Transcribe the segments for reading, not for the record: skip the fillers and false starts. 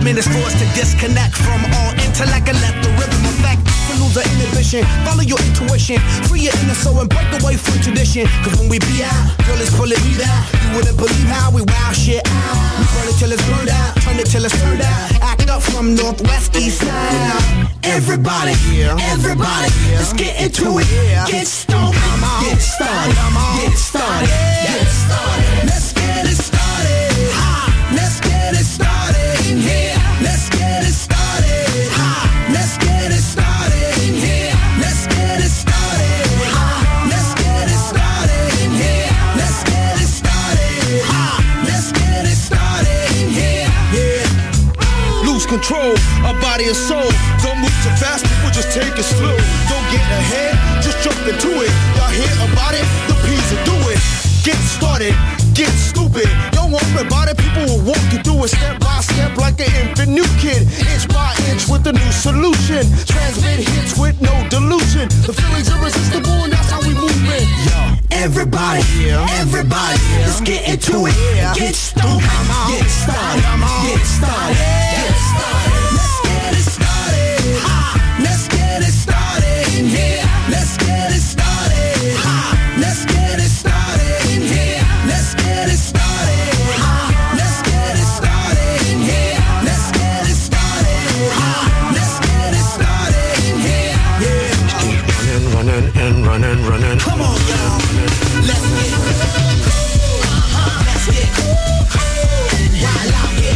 mean, it's for us to disconnect from all intellect and let the rhythm affect. To lose the inhibition, follow your intuition, free your inner soul and break away from tradition. Cause when we be out, girl, it's pulling me out. You wouldn't believe how we wow shit out. We burn it till it's burned out, turn it till it's turned out. Act up from northwest, east side. Everybody, everybody, let's get into it. Get stoned, get started, get started, get started. Let's get it started. Let's get it started in here. Let's get it started. Let's get it started in here. Let's get it started. Let's get it started in here. Let's get it started. Let's get it started in here. Yeah. Lose control of body and soul. Don't move too fast, people just take it slow. Don't get ahead, just jump into it. Y'all hear about it? The P's will do it. Get started, get stupid. Don't worry about it, people will walk you through it step by step like an infant new kid. Inch by inch with a new solution. Transmit hits with no delusion. The feeling's irresistible and that's how we move it. Yo, everybody, everybody, let's get into it. Get stoned, get started, get started, get started. Let's get it started. Let's get it started in here. Let's get it started. Let's get it started in here. Let's get it started. Let's get it started in here. Let's get it started. Let's get it started in here. Yeah. Keep running and running. Come on, y'all. Let's get it. Let's get it. While out here.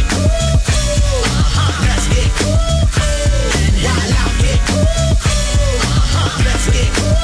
Let's get it. While out here. Let's get it.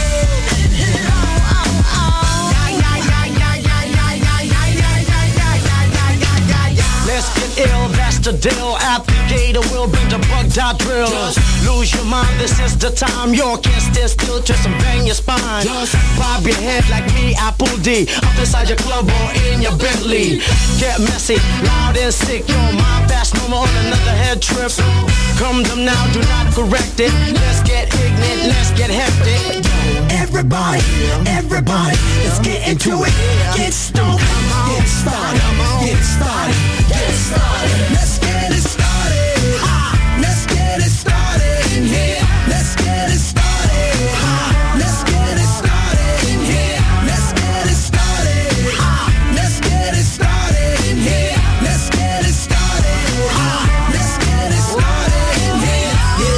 Let's get ill, that's the deal. Applicator will bring the bugged out drill. Just lose your mind, this is the time. You can't stand still, twist and bang your spine. Just bob your head like me, Apple D. Up inside your club or in your Bentley. Get messy, loud and sick. Your mind fast, no more on another head trip. Come them now, do not correct it. Let's get ignorant, let's get hectic. Everybody, everybody, let's get into it. Get stoned, get started, get started, get started. Let's get it started. Let's get it started in here. Let's get it started. Let's get it started in here. Let's get it started. Let's get it started in here. Let's get it started. Let's get it started in here.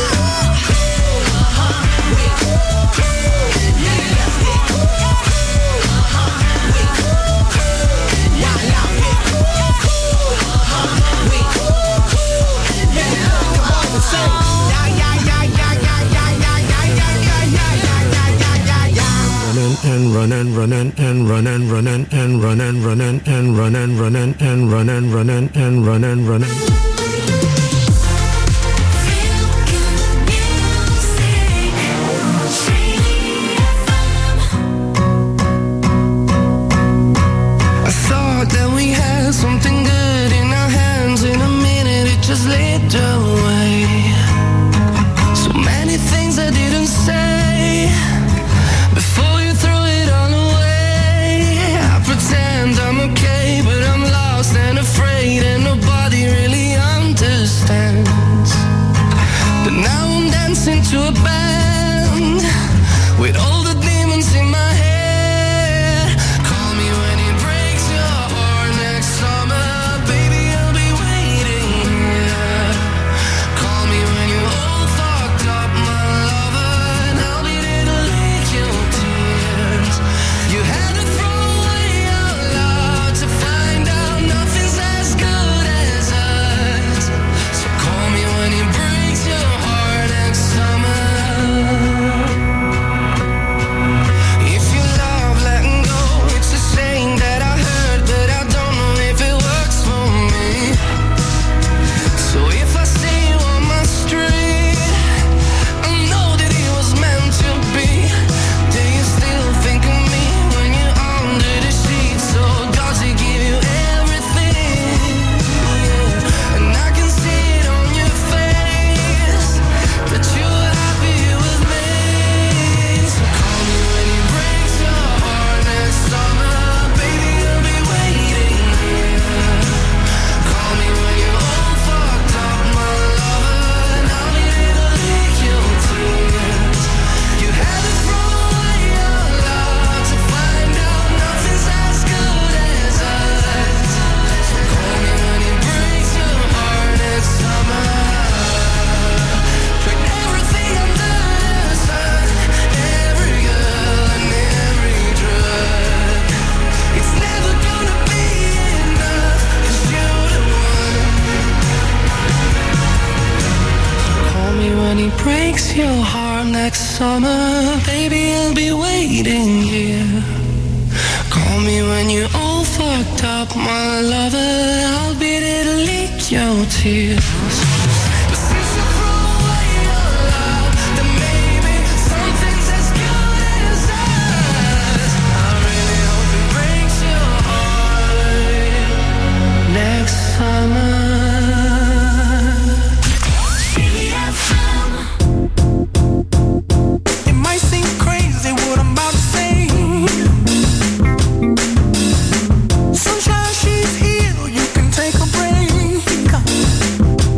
Running. I thought that we had something good in our hands. In a minute it just slipped away. So many things I didn't say before you threw it all away. I pretend I'm okay, but I'm lost and afraid, and nobody really understands. But now I'm dancing to a band with all the demons in my head. Call me when it breaks your heart next summer. summer, baby, I'll be waiting here. Call me when you're all fucked up, my lover. I'll be there to lick your tears. Sunshine, she's here, you can take a break.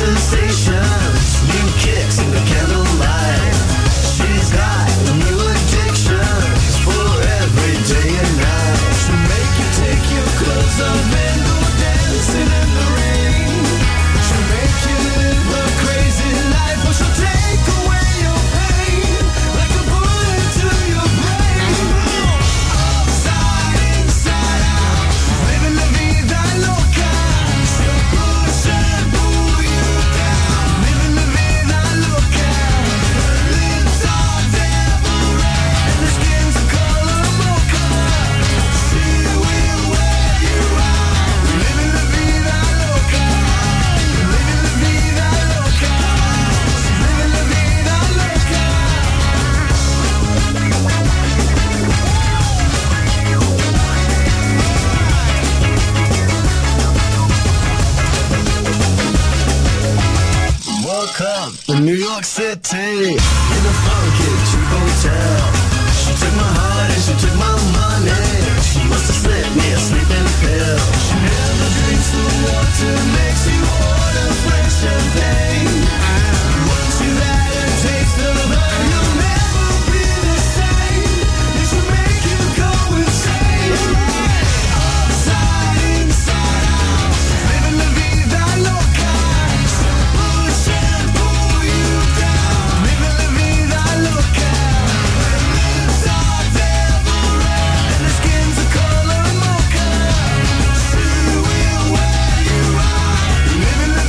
sensations, new kicks in the candlelight. She's got new addictions for every day and night. She'll make you take your clothes off and go dancing in the rain. She'll make you live a crazy life, or she'll take away your pain like a bullet to your brain. Upside, inside out, living la vida loca. She'll push and pull you down, living la vida loca. Her lips are devil red and her skin's the color mocha. She will wear you out, living la vida loca. Living la vida loca. Living la vida loca. Woke up in New York City in a funky cheap hotel. She took my heart and she took my money. She must have slipped me a sleeping pill. She never drinks the water, makes you order fresh champagne. Once you've had a taste of her, you'll never be the same. It should make you go insane. Upside, inside out, living la vida loca. Push and pull you down, living la vida loca. Her lips are devil red and her skin's the color mocha. She will wear you out, living la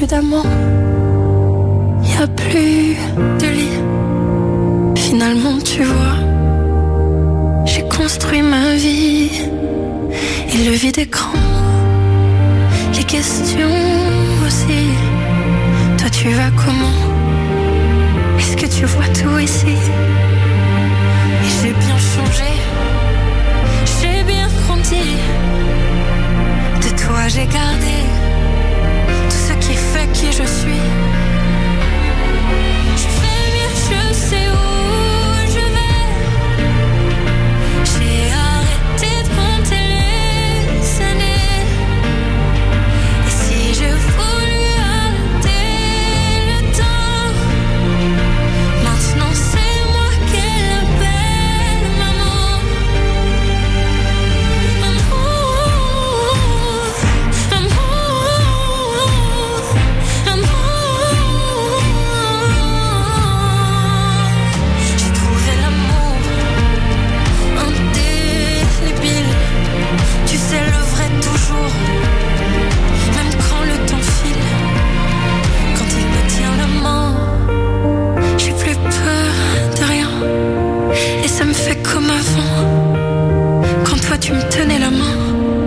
plus d'amant, y a plus de lit. Finalement tu vois, j'ai construit ma vie. Et le vide écran, les questions aussi. Toi tu vas comment? Est-ce que tu vois tout ici? Et j'ai bien changé, j'ai bien grandi. De toi j'ai gardé tout ce qui fait qui je suis. Je fais mieux, je sais où je vais. J'ai arrêté de compter les années. Et si je voulais arrêter le temps, maintenant c'est moi qu'elle appelle maman. J'ai trouvé l'amour indélébile. Tu sais le vrai toujours, même quand le temps file. Quand il me tient la main, j'ai plus peur de rien. Et ça me fait comme avant, quand toi tu me tenais la main.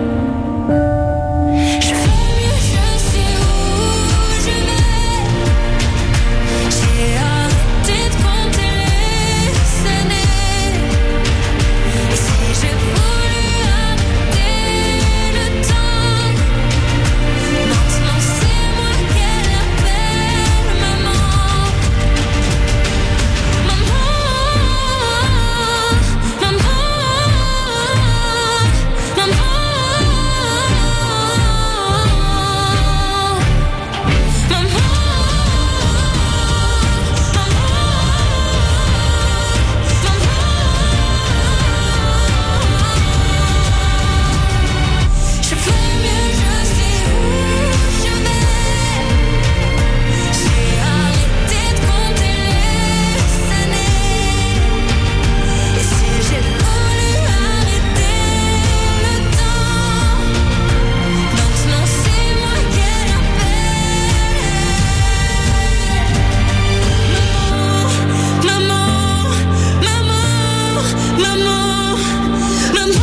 Je fais mieux, je sais où je vais. J'ai arrêté de compter les années. Et si je voulais arrêter le temps, maintenant c'est moi qu'elle appelle maman. Maman, maman, maman. Je fais mieux, je sais où je vais. J'ai arrêté de compter les années. Et si j'ai voulu arrêter le temps, maintenant c'est moi qu'elle appelle maman, maman, maman, maman.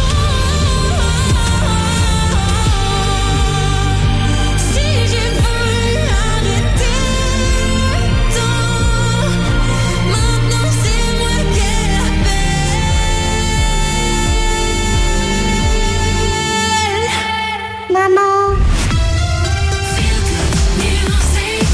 Si j'ai voulu arrêter le temps, maintenant c'est moi qu'elle appelle maman. Feel good music,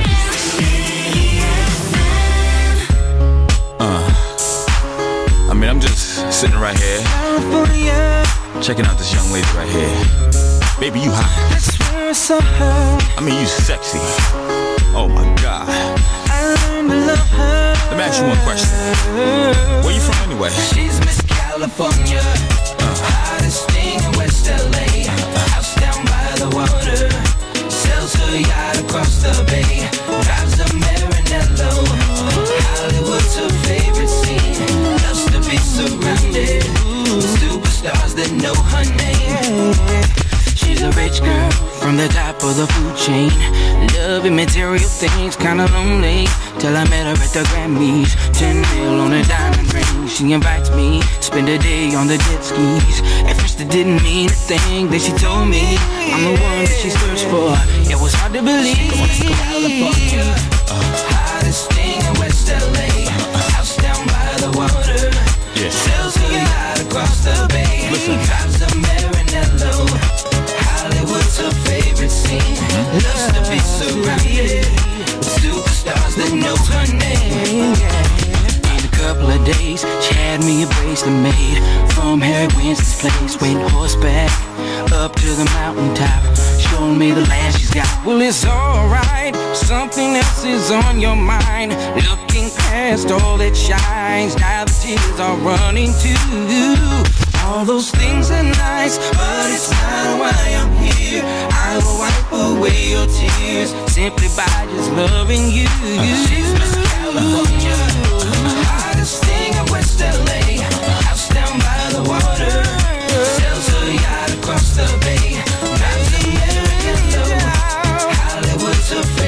I mean, I'm just sitting right here, checking out this young lady right here. Baby, you hot. I mean, you sexy. Oh my God. Let me ask you one question. Where you from anyway? She's Miss California, hottest thing in West LA. House down by the water, sells her yacht across the bay. Drives a Maranello, Hollywood's her favorite scene. Loves to be surrounded with superstars that know her name. She's a rich girl from the top of the food chain. Loving material things, kinda lonely. Till I met her at the Grammys. 10 mil on a diamond ring. She invites me, spend a day on the jet skis. At first it didn't mean a thing. Then she told me I'm the one that she searched for. It was hard to believe. California, hottest thing in West LA. House down by the water. Yeah. Sells her yacht across the bay. Drives a Maranello. Hollywood's her favorite scene. Loves to be surrounded with superstars that know her name. In a couple of days, she had me a bracelet made from Harry Winston's place. Went horseback up to the mountaintop, showing me the land she's got. Well, it's alright, something else is on your mind. Looking past all that shines, now the tears are running too. All those things are nice, but it's not why I'm here. I will wipe away your tears simply by just loving you. She's Miss California, hottest thing in West LA. House down by the water, sells her yacht across the bay. Drives a Maranello, Hollywood's her favorite.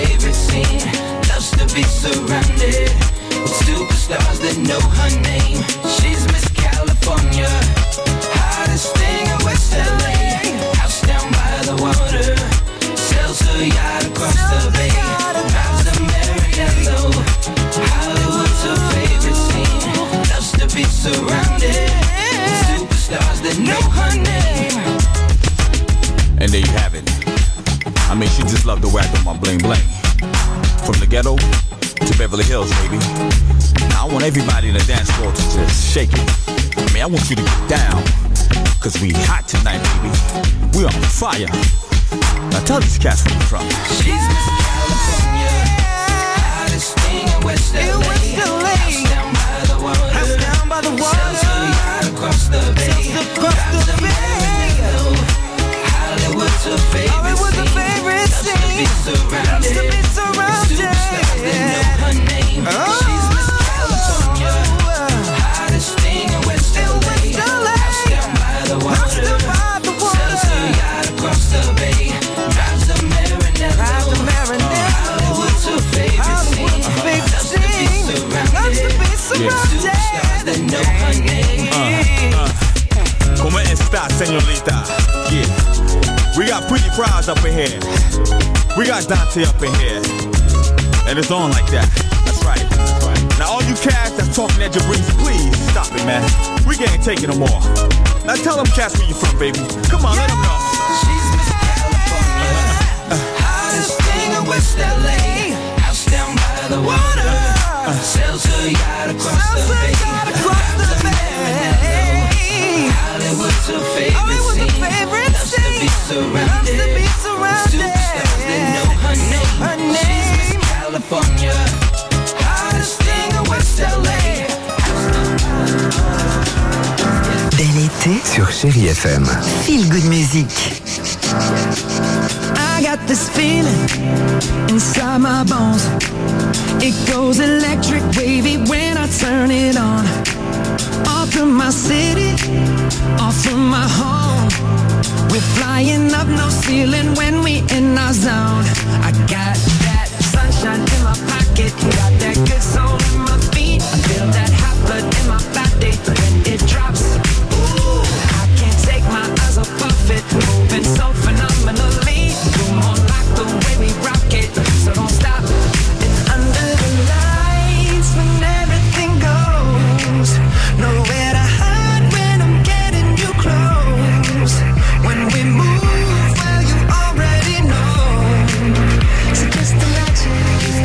stars that know her name. And there you have it. I mean, she just loved the way I do my bling bling. From the ghetto to Beverly Hills, baby. Now I want everybody in the dance floor to just shake it. I mean, I want you to get down. Cause we hot tonight, baby. We on fire. Now tell these cats where you from. She's Miss California, hottest thing in West LA. House down by the water, house down by the water. Sells her yacht across the bay, drives the Maranello. Hollywood's her favorite scene. Loves to be surrounded. Superstars that know her name. She's Miss California, hottest thing in West LA. House down by the water, sells her yacht across the bay, drives the Maranello. Hollywood's her favorite scene. Loves to be surrounded. Superstars that know her name. Como esta, señorita? Yeah. We got Pretty Prize up in here. We got Dante up in here. And it's on like that. That's right. Now all you cats that's talking at your breeze, please stop it, man. We can't take it no more. Now tell them cats where you from, baby. Come on, let them know. She's Miss California, hottest thing in West LA. House down by the water, sells her yacht across the bay, drives the Maranello. Hollywood's her favorite scene. Loves to be surrounded. Superstars that know her name. She's Miss California, hottest thing in West LA. Bel été sur Chérie FM. Feel good music. I got this feeling inside my bones. It goes electric wavy when I turn it on. Off from my city, off from my home. We're flying up, no ceiling when we in our zone. I got that sunshine in my pocket, got that good soul in my feet. I feel that hot blood in my body when it drops. Ooh, I can't take my eyes off it, moving so phenomenally. You're more like the way we rock it, so don't stop. And under the lights when everything goes, nowhere to hide when I'm getting you close. When we move, well you already know. So just imagine.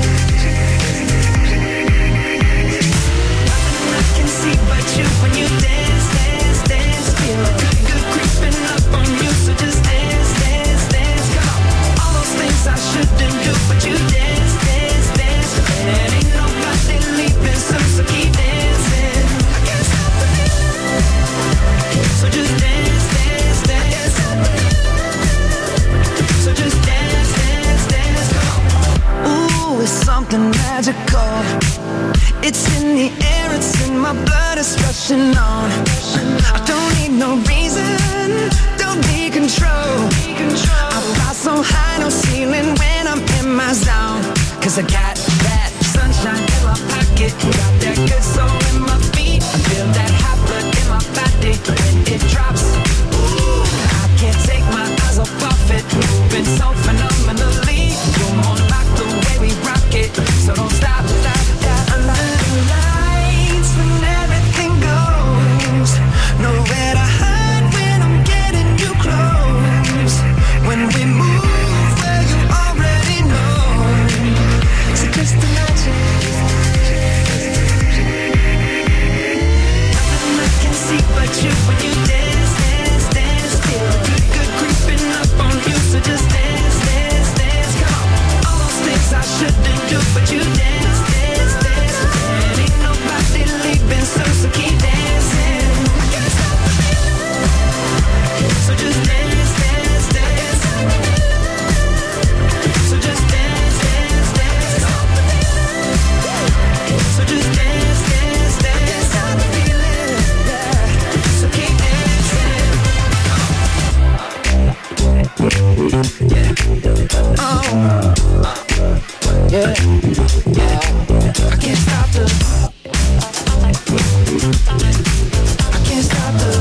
Nothing I can see but you when you dance, dance, dance. Feel good creeping up on you, so just dance, dance, dance. Come on, all those things I shouldn't do, but you dance, dance, dance. And ain't nobody leaving soon, so keep dancing. I can't stop the feeling, so just dance, dance, dance. So just dance, dance, dance. Ooh, it's something magical. It's in the air, it's in my blood, it's rushing on. I don't need no reason, don't need control. I fly so high, no ceiling when I'm in my zone. Cause I got that sunshine in my pocket, got that good soul in my feet. I feel that hot blood in my body when it drops. Ooh, I can't take my eyes off it, moving so phenomenally. You're more like the way we rock it, so don't stop, stop, stop. Under the lights when everything goes, nowhere to hide when I'm getting you close. When we move, well you already know. So just imagine. Nothing I can see but you when you dance, dance, dance. Feel good creeping up on you, so just dance, dance, dance. Come on, all those things I shouldn't do, but you dance, dance, dance. And ain't nobody leaving soon, so keep dancing. I can't stop the feeling, so just dance, dance, dance. So just dance, dance, dance. So just dance, dance, dance. I can't stop the feeling, yeah. So keep dancing. Yeah, I can't stop the. I can't stop the.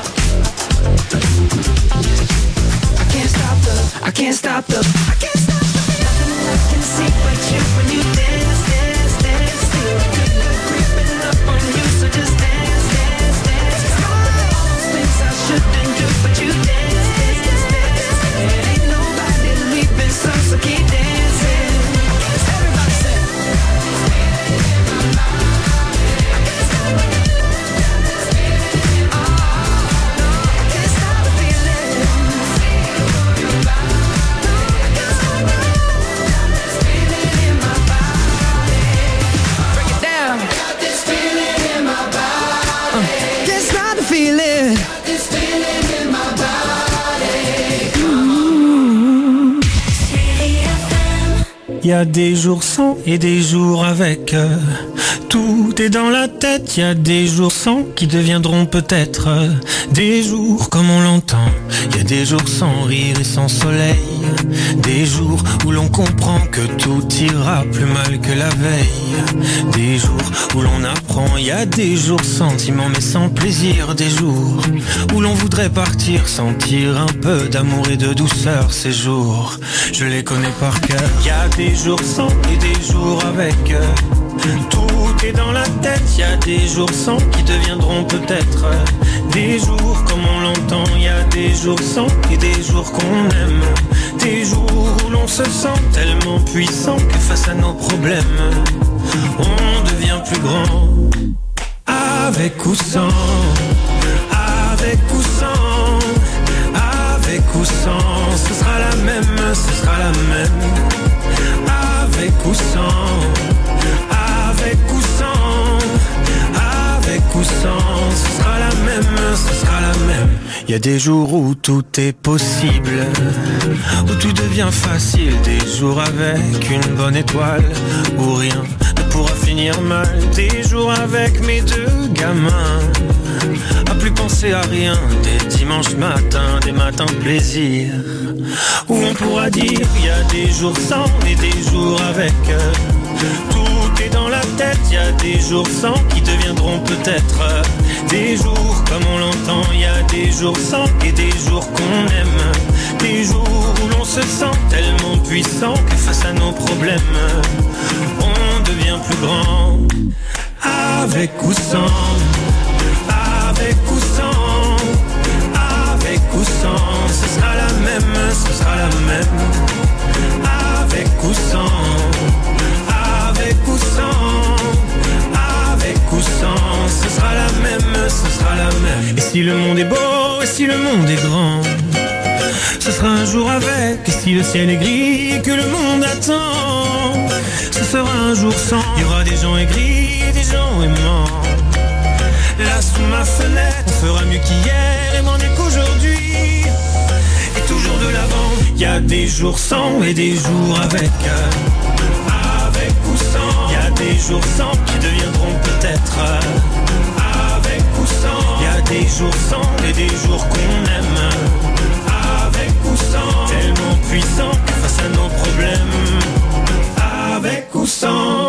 I can't stop the. I can't stop the. I can't stop the. Nothing I can see but you when you dance, dance, dance. Feel good creeping up on you, so just dance, dance, dance. All those things feeling. Got this feeling in my body. Il y a des jours sans et des jours avec. Tout est dans la tête, il y a des jours sans qui deviendront peut-être des jours comme on l'entend. Il y a des jours sans rire et sans soleil, des jours où l'on comprend que tout ira plus mal que la veille, des jours où l'on apprend. Il y a des jours sentiments mais sans plaisir, des jours où l'on voudrait partir, sentir un peu d'amour et de douceur. Ces jours, je les connais par cœur. Il y a des jours sans et des jours avec. Tout est dans la tête, il y a des jours sans qui deviendront peut-être des jours comme on l'entend. Il y a des jours sans et des jours qu'on aime, des jours où l'on se sent tellement puissant que face à nos problèmes, on devient plus grand. Avec ou sans, avec ou sans, avec ou sans, ce sera la même, ce sera la même. Avec ou sans, avec ou sans, avec ou sans, ce sera la même, ce sera la même. Il y a des jours où tout est possible, où tout devient facile, des jours avec une bonne étoile, où rien ne pourra finir mal, des jours avec mes deux gamins, à plus penser à rien, des dimanches matins, des matins de plaisir, où on pourra dire il y a des jours sans et des jours avec. Tout est dans la tête, il y a des jours sans qui deviendront peut-être des jours comme on l'entend. Il y a des jours sans et des jours qu'on aime, des jours où l'on se sent tellement puissant que face à nos problèmes, on devient plus grand. Avec ou sans, avec ou sans, avec ou sans, ce sera la même, ce sera la même. Avec ou sans, avec ou sans, avec ou sans, ce sera la même, ce sera la même. Et si le monde est beau, et si le monde est grand, ce sera un jour avec. Et si le ciel est gris et que le monde attend, ce sera un jour sans. Il y aura des gens aigris et des gens aimants. Là sous ma fenêtre, on fera mieux qu'hier et moins mieux qu'aujourd'hui, et toujours de l'avant. Il y a des jours sans et des jours avec. Avec ou sans, il y a des jours sans qui deviendront peut-être avec ou sans. Il y a des jours sans et des jours qu'on aime. Avec ou sans, tellement puissant que face à nos problèmes. Avec ou sans.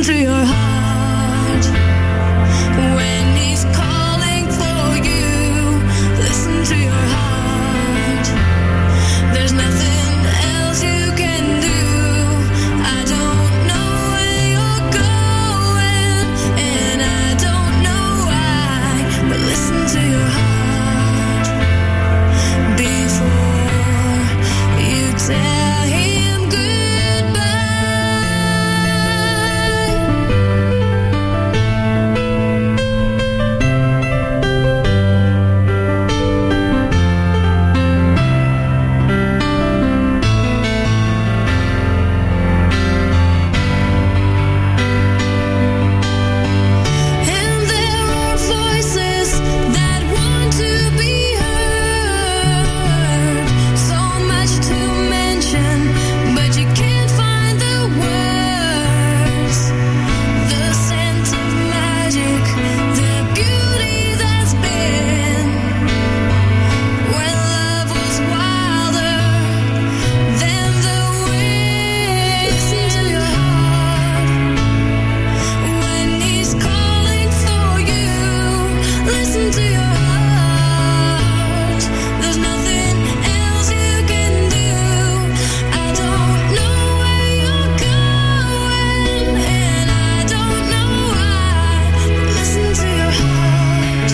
Listen to your heart when he's calling for you. Listen to your heart. There's nothing else you can do. I don't know where you're going, and I don't know why, but listen to your heart before you tell him goodbye. And there are voices that want to be heard. So much to mention, but you can't find the words. The scent of magic, the beauty that's been when love was wilder than the wind. Listen to your heart when he's calling for you. Listen to your heart. There's nothing else you can do. I don't know where you're going, and I don't know why. Listen to your heart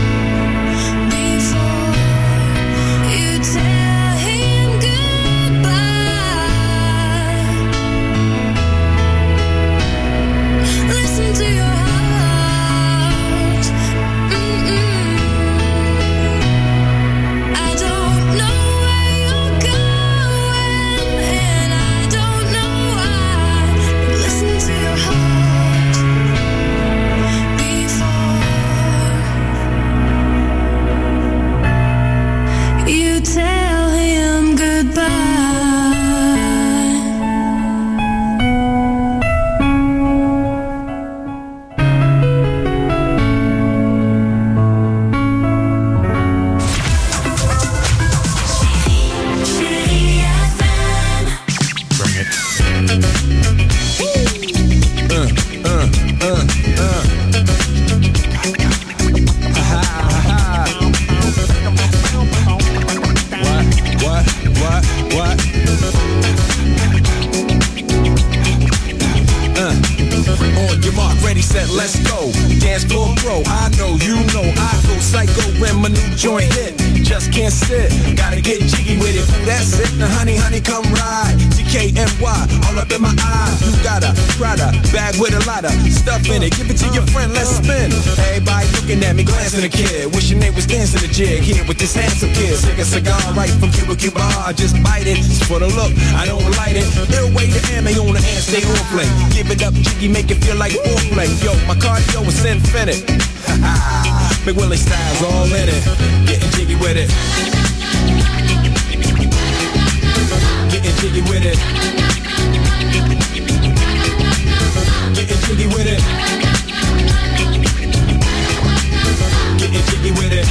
before you tell him goodbye. Listen to your heart. I don't know where you're going, and I don't know why. Listen to your heart before you tell him goodbye. Bring it. What? On your mark, ready, set, let's go. Dance floor bro, I know, you know, I go psycho when my new joint hit. Just can't sit, gotta get jiggy with it. Ooh, that's it, now honey, come ride. GKNY, all up in my eye. You got a Prada bag with a lot of stuff in it. Give it to your friend, let's spin. Everybody looking at me, glancing a kid. Wishing they was dancing a jig here with this handsome kid. Take a cigar right from Cuba Cuba. I just bite it, it's for the look, I don't light it. Ill way to ammo on the hand, stay on play. Give it up, jiggy, make it feel like foreplay. Yo, my cardio is infinite. Big Willie style's all in it. Getting jiggy with it. Getting jiggy with it. Getting jiggy with it. Getting jiggy with it.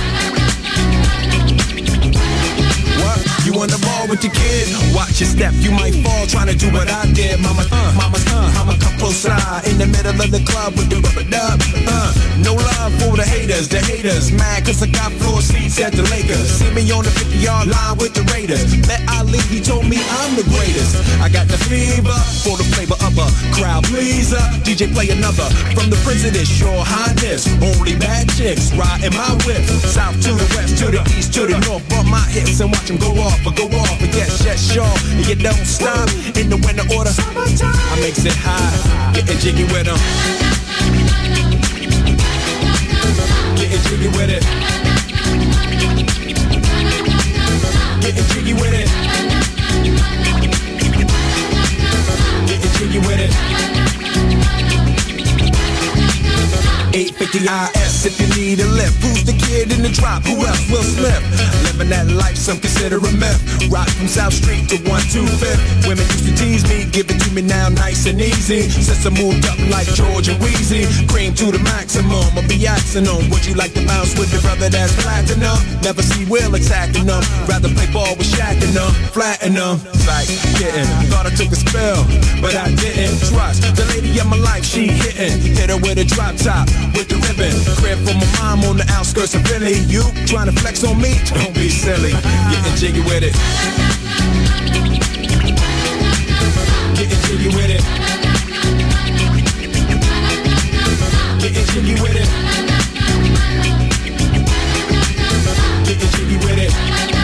What? You on the ball with the kid? Watch your step, you might fall trying to do what I did. Mama, I'ma come close side in the middle of the club with the rubber dub. No love for the haters mad cause I got floor seats at the Lakers. See me on the 50-yard line with the Raiders. Met Ali, he told me I'm the greatest. I got the fever for the flavor of a crowd pleaser. DJ play another from the Prince of this Your Highness. Only bad chicks riding my whip. South to the west, to the east, to the north. Bump my hips and watch them go off. But yes, sure. And you don't stop in the winter order. I makes it high, getting jiggy with them. Getting jiggy with it. Getting jiggy with it. Getting jiggy with it. 850 IS if you need a lift. Who's the kid in the drop? Who else? Will Smith. living that life some consider a myth. Rock from South Street to 125th. Women used to tease me, give it to me now nice and easy. Since I moved up like George and Wheezy, cream to the maximum. I'll be asking them, would you like to bounce with your brother that's platinum? Never see Will attacking them. Rather play ball with Shaq and them, flatten them. Like getting, thought I took a spell, but I didn't. Trust the lady of my life, she hitting. Hit her with a drop top, with the ribbon. Crib for my mom on the outskirts of Philly. You trying to flex on me? Don't be silly. Getting jiggy with it. Getting jiggy with it. Getting jiggy with it. Getting jiggy with it.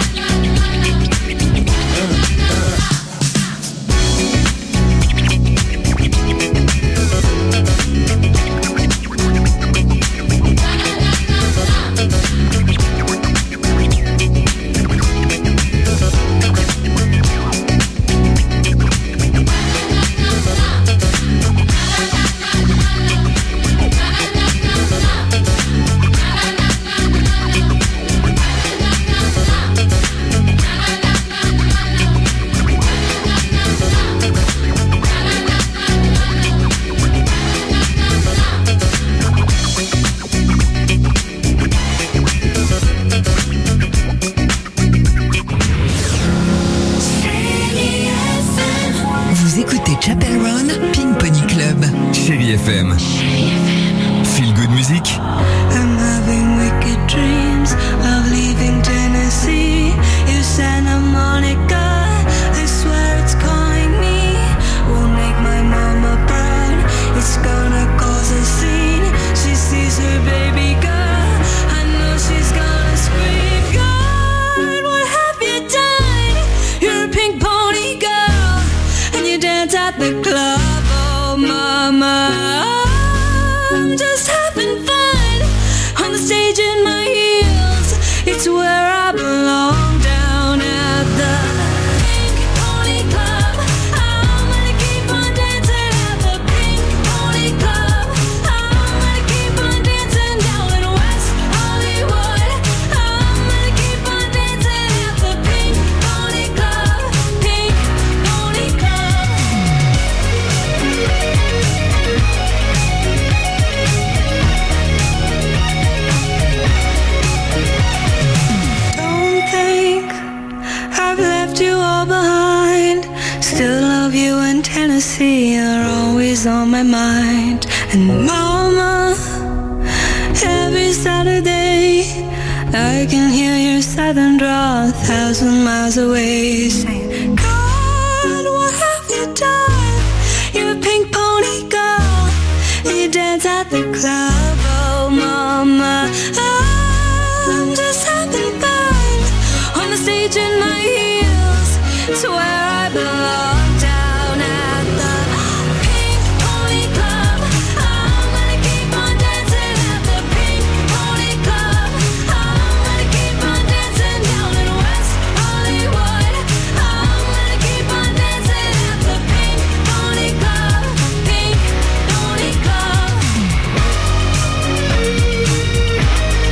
FM. Feel good music. I'm having wicked dreams of leaving Tennessee. You Santa Monica, I swear it's calling me. Won't make my mama proud, it's gonna cause a scene. She sees her baby girl, I know she's gonna scream. God, what have you done? You're a pink pony girl, and you dance at the club. Oh mama, I'm just having fun on the stage in my heels. It's where I belong, down at the Pink Pony Club. I'm gonna keep on dancing at the Pink Pony Club. I'm gonna keep on dancing down in West Hollywood. I'm gonna keep on dancing at the Pink Pony Club. Pink Pony Club. Don't think I've left you all behind. Still love you in Tennessee, you're always on my mind. And mama, every Saturday I can hear your southern drawl 1,000 miles away, saying, God, what have you done? You're a pink pony girl, and you dance at the club. Oh mama, I'm just having fun on the stage in my heels. It's where I belong, down at the Pink Pony Club. I'm gonna keep on dancing at the Pink Pony Club. I'm gonna keep on dancing down in West Hollywood. I'm gonna keep on dancing at the Pink Pony Club. Pink Pony Club.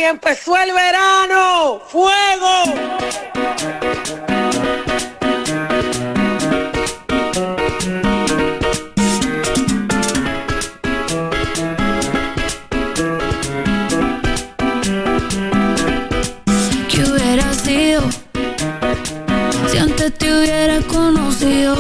empezó el verano. ¡Fuego! ¿Qué hubiera sido si antes te hubiera conocido?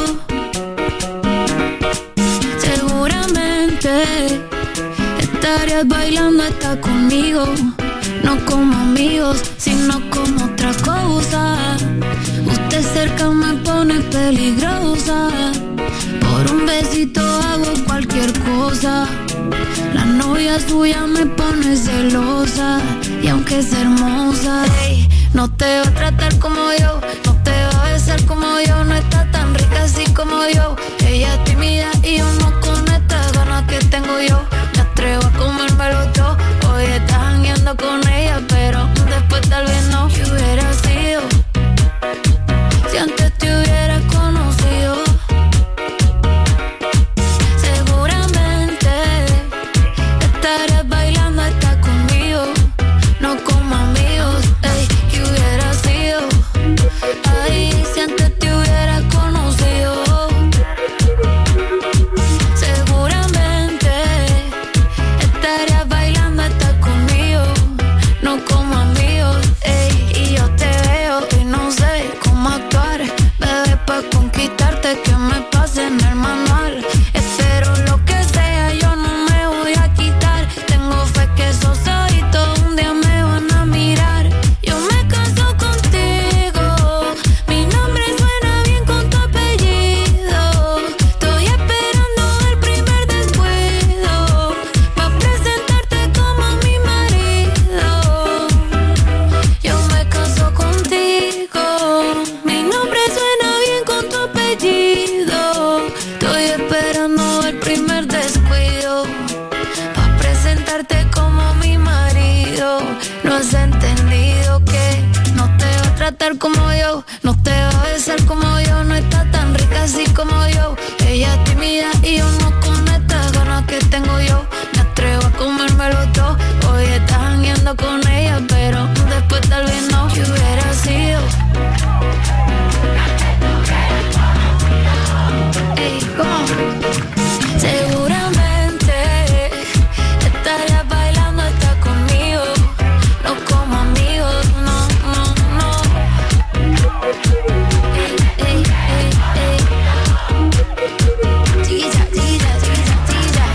Seguramente estarías bailando hasta conmigo, no como amigos, sino como otra cosa. Usted cerca me pone peligrosa, por un besito hago cualquier cosa. La novia suya me pone celosa, y aunque es hermosa, hey, no te va a tratar como yo, no te va a besar como yo, no está tan rica así como yo. Ella es tímida y yo no con estas ganas que tengo yo. Me atrevo a comérmelo todo. Hoy estás jangueando con ella, pero después tal vez no. ¿Qué hubiera sido si antes te hubiera conocido? Seguramente estarías bailando hasta conmigo, no como amigos. Ey, ¿qué hubiera sido? Ay, si antes te hubiera conocido. Seguramente estarías bailando hasta conmigo, no como amigos. Ey, y yo te veo y no sé cómo actuar, bebé, pa' conquistarte que me pase en el manual. Espero lo que sea, yo no me voy a quitar. Tengo fe que esos ojitos un día me van a mirar. Yo me caso contigo, mi nombre suena bien con tu apellido. Estoy esperando el primer descuido pa' presentarte como mi marido. Yo me caso contigo, mi nombre suena bien con tu apellido. Estoy esperando el primer descuido pa' presentarte como mi marido. No has entendido que no te va a tratar como yo, no te va a besar como yo, no está tan rica así como yo. Ella es tímida y yo no con estas ganas que tengo yo. Me atrevo a comérmelo todo. Hoy estás jangueando con ella, pero después tal vez no. ¿Qué hubiera sido? Ey, ¿cómo? Seguramente estarías bailando hasta conmigo, no como amigos, no, no, no. Ey, ey, ey, ey. Tilla, tilla, tilla, tilla.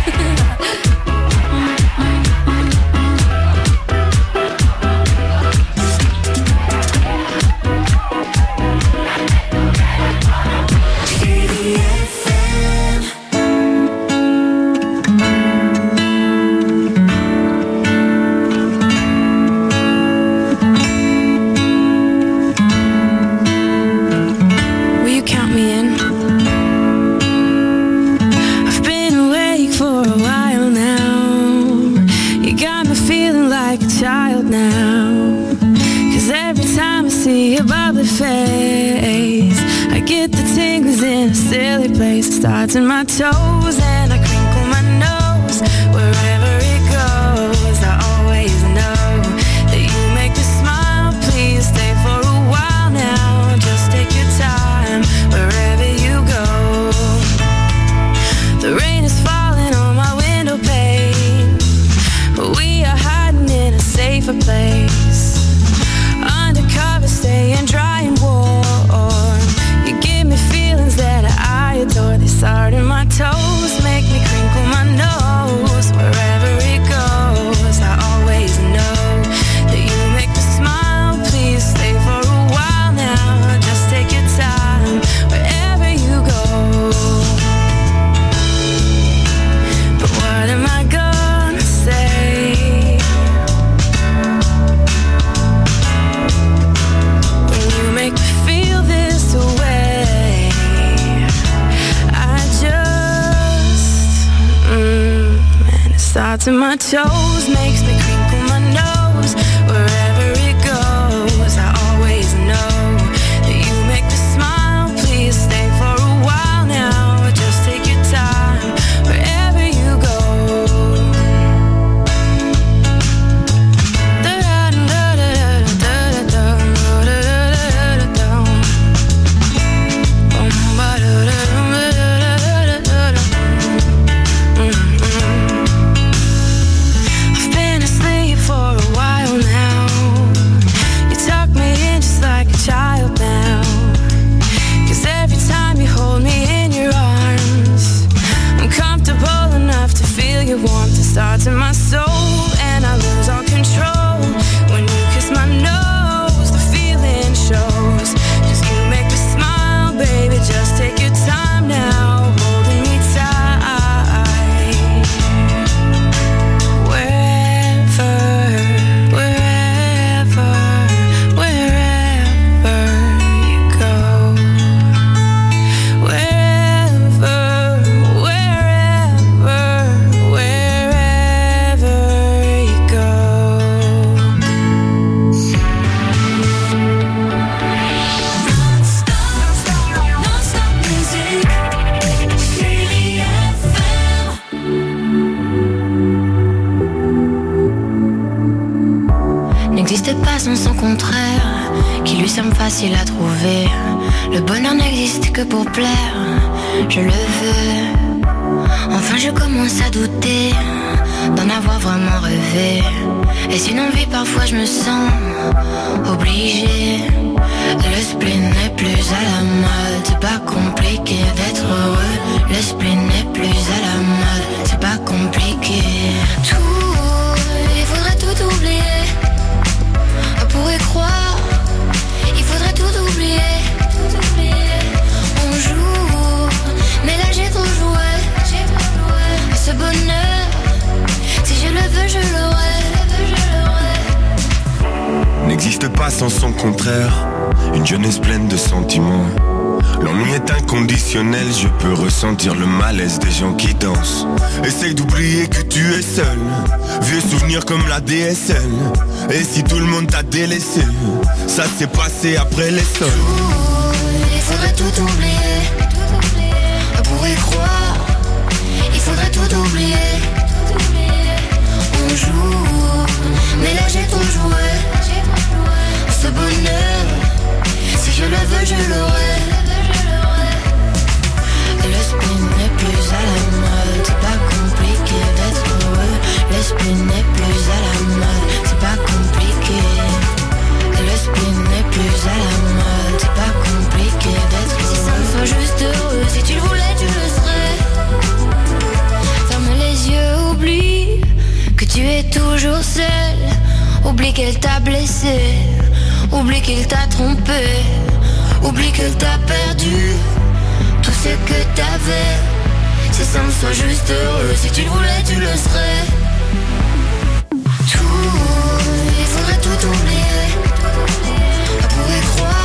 Will you count me in? I've been awake for a while now. You got me feeling like a child now. 'Cause every time I see your bubbly face, I get the tingles in a silly place. It starts in my toes and I crinkle my nose. Wherever it goes, I always know that you make me smile. Please stay for a while now. Just take your time wherever you go. The rain is falling on my window pane, but we are hiding in a safer place. Undercover, staying dry and warm. You give me feelings that I adore. They start in my toes, make me crinkle my nose. Wherever it goes, I always know that you make me smile. Please stay for a while now. Just take your time wherever you go. But what am I gonna say when you make me feel this way? I just, and it starts in my toes, makes me crinkle my nose. Wherever it goes, I always know that you make me smile. Please stay for a while now. Just take your time wherever you go. The facile à trouver. Le bonheur n'existe que pour plaire, je le veux. Enfin je commence à douter d'en avoir vraiment rêvé. Et sinon vie parfois je me sens obligée. Le spleen n'est plus à la mode, c'est pas compliqué d'être heureux. Le spleen n'est plus à la mode, c'est pas compliqué. Tout, il faudrait tout oublier. On pourrait croire, il faudrait tout oublier. On joue, mais là j'ai trop joué. Ce bonheur, si je le veux, je l'aurai. N'existe pas sans son contraire, une jeunesse pleine de sentiments. L'ennui est inconditionnel, je peux ressentir le malaise des gens qui dansent. Essaye d'oublier que tu es seul, vieux souvenirs comme la DSL. Et si tout le monde t'a délaissé, ça s'est passé après les sols. Il faudrait tout oublier, on pourrait croire. Il faudrait tout oublier. On joue, mais là j'ai trop joué. Ce bonheur, si je le veux, je l'aurai. Le spleen n'est plus à la mode, c'est pas compliqué d'être heureux. Le spleen n'est plus à la mode, c'est pas compliqué. Le spleen n'est plus à la mode, c'est pas compliqué d'être heureux. Si ça me soit juste heureux, si tu le voulais, tu le serais. Ferme les yeux, oublie que tu es toujours seul. Oublie qu'elle t'a blessé, oublie qu'il t'a trompé, oublie qu'elle t'a perdu tout ce que t'avais. Si ça me soit juste heureux, si tu le voulais, tu le serais. Tout, il faudrait tout oublier. On pourrait croire.